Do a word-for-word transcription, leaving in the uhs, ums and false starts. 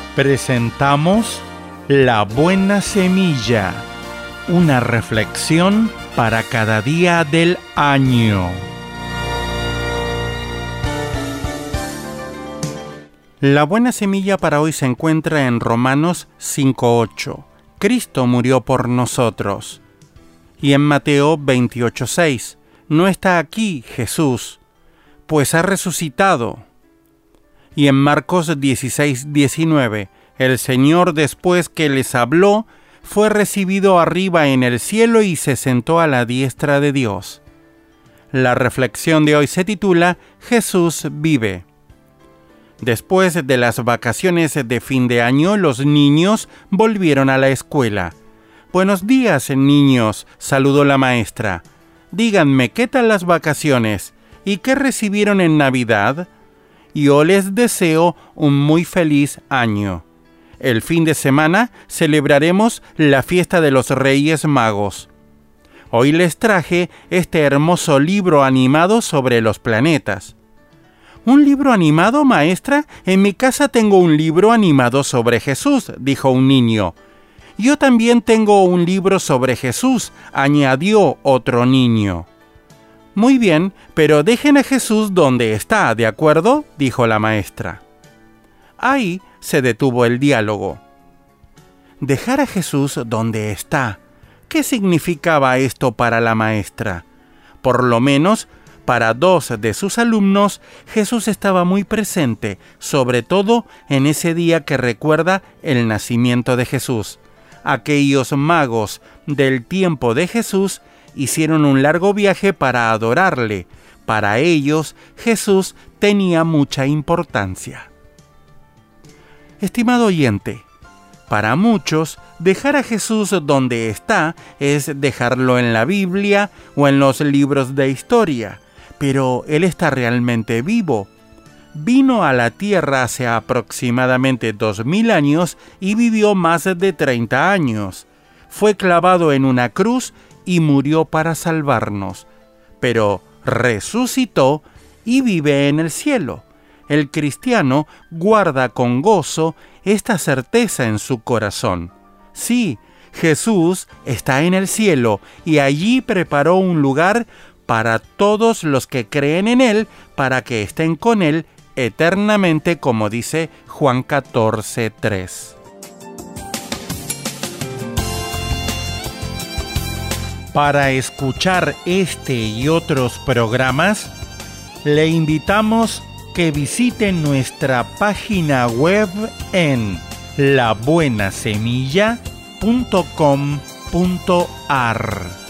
Presentamos La Buena Semilla, una reflexión para cada día del año. La buena semilla para hoy se encuentra en Romanos cinco ocho. Cristo murió por nosotros. Y en Mateo veintiocho seis. No está aquí Jesús, pues ha resucitado. Y en Marcos dieciséis diecinueve, el Señor, después que les habló, fue recibido arriba en el cielo y se sentó a la diestra de Dios. La reflexión de hoy se titula Jesús vive. Después de las vacaciones de fin de año, los niños volvieron a la escuela. «Buenos días, niños», saludó la maestra. «Díganme, ¿qué tal las vacaciones? ¿Y qué recibieron en Navidad? Yo les deseo un muy feliz año. El fin de semana celebraremos la fiesta de los Reyes Magos. Hoy les traje este hermoso libro animado sobre los planetas». «¿Un libro animado, maestra? En mi casa tengo un libro animado sobre Jesús», dijo un niño. «Yo también tengo un libro sobre Jesús», añadió otro niño. «Muy bien, pero dejen a Jesús donde está, ¿de acuerdo?», dijo la maestra. Ahí se detuvo el diálogo. Dejar a Jesús donde está. ¿Qué significaba esto para la maestra? Por lo menos, para dos de sus alumnos, Jesús estaba muy presente, sobre todo en ese día que recuerda el nacimiento de Jesús. Aquellos magos del tiempo de Jesús hicieron un largo viaje para adorarle. Para ellos, Jesús tenía mucha importancia. Estimado oyente, para muchos, dejar a Jesús donde está es dejarlo en la Biblia o en los libros de historia, pero Él está realmente vivo. Vino a la tierra hace aproximadamente dos mil años y vivió más de treinta años. Fue clavado en una cruz y murió para salvarnos, pero resucitó y vive en el cielo. El cristiano guarda con gozo esta certeza en su corazón. Sí, Jesús está en el cielo y allí preparó un lugar para todos los que creen en Él, para que estén con Él eternamente, como dice Juan catorce tres. Para escuchar este y otros programas, le invitamos que visite nuestra página web en la buena semilla punto com punto a r.